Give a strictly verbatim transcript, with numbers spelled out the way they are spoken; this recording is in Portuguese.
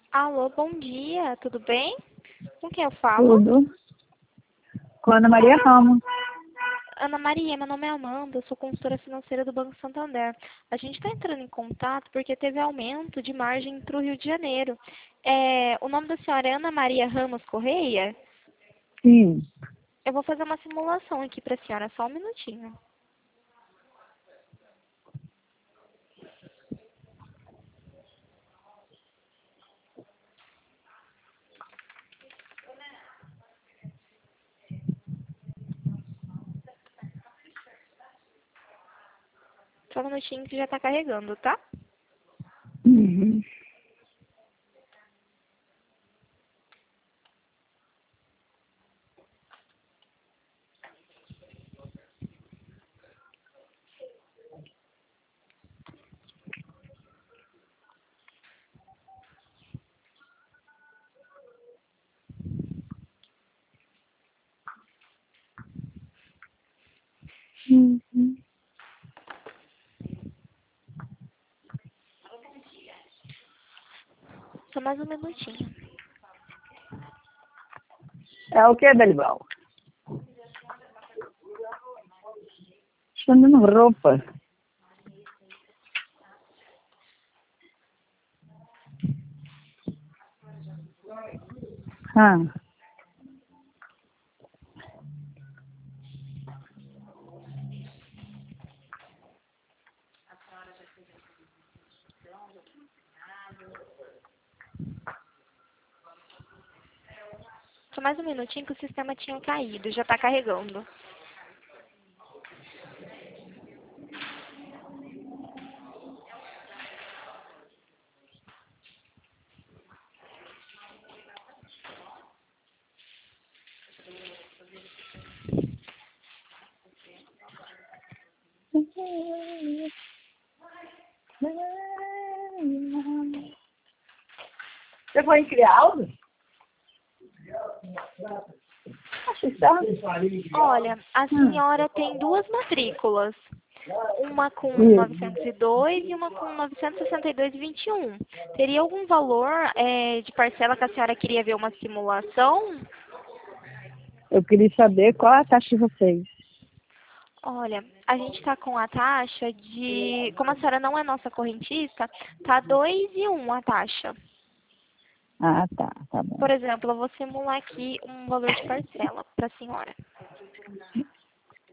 Alô, bom dia, tudo bem? Com quem eu falo? Tudo. Com a Ana Maria Ramos. Ana Maria, meu nome é Amanda, eu sou consultora financeira do Banco Santander. A gente está entrando em contato porque teve aumento de margem para o Rio de Janeiro. É, o nome da senhora é Ana Maria Ramos Correia? Sim. Eu vou fazer uma simulação aqui para a senhora, só um minutinho. Só um minutinho que já está carregando, tá? Uhum. Uhum. Só mais um minutinho. É o que, Belibal? Estou andando roupa. Ah. Só mais um minutinho que o sistema tinha caído, já está carregando. Você foi criar algo? Acho que tá. Olha, a Hum. senhora tem duas matrículas. Uma com Isso. novecentos e dois e uma com novecentos e sessenta e dois e vinte e um. Teria algum valor é, de parcela que a senhora queria ver uma simulação? Eu queria saber qual a taxa de vocês. Olha, a gente está com a taxa de... Como a senhora não é nossa correntista, tá dois e um a taxa. Ah, tá. Tá bom. Por exemplo, eu vou simular aqui um valor de parcela para a senhora.